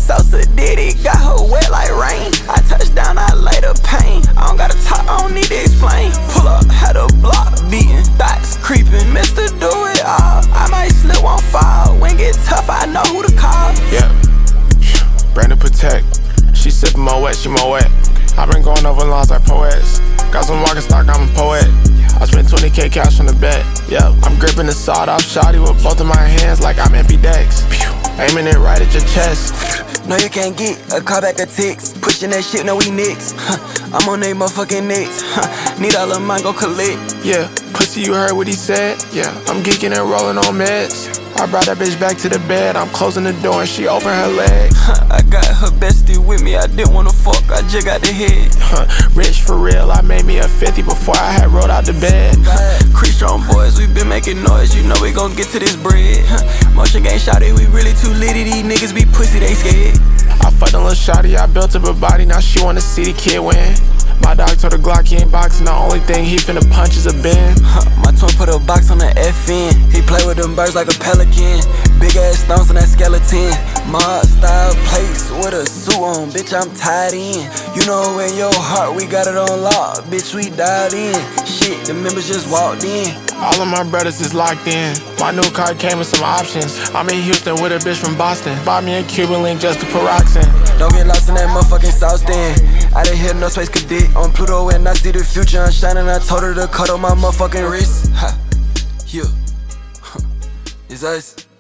Sosa did it, got her wet like rain. I touched down, I lay the pain. I don't gotta talk, I don't need to explain. Pull up, had a block beating, thoughts creeping, Mr. Do It All. I might slip, won't fall. When get tough, I know who to call. Yeah, Brandon Protect. She sippin' more wet, she more wet. I been going over lines like poets. Got some walking stock, I'm a poet. I spent 20K cash on the bet. Yeah, I'm gripping the sawed off shotty with both of my hands like I'm ambidex. Aiming it right at your chest. No, you can't get a call back a text. Pushing that shit, no, we nicks. I'm on they motherfucking nicks. Need all of mine, go collect. Yeah, pussy, you heard what he said? Yeah, I'm geeking and rolling on meds. I brought that bitch back to the bed. I'm closing the door and she opened her legs. I got her bestie with me, I didn't wanna fuck, I just got the head. Rich for real, I made me a 50 before I had rolled out the bed. Creek Strong boys, we been making noise, you know we gon' get to this bread. Motion gang shouted, we really too litty, these niggas be pussy, they scared. I fucked a little shawty, I built up a body, now she wanna see the kid win. My dog told the Glock he ain't boxing, the only thing he finna punch is a bin. My twin put a box on the FN, he play with them birds like a pelican. Big ass stones on that skeleton. Mod style place with a suit on, bitch, I'm tied in. You know in your heart we got it on lock, bitch, we dialed in. Shit, the members just walked in. All of my brothers is locked in. My new car came with some options. I'm in Houston with a bitch from Boston. Bought me a Cuban link just to Paroxyn. Don't get lost in that motherfucking South Stand. I didn't hear no space cadet on Pluto and I see the future. I'm shining, I told her to cut on my motherfucking wrist. Ha, yeah, it's us.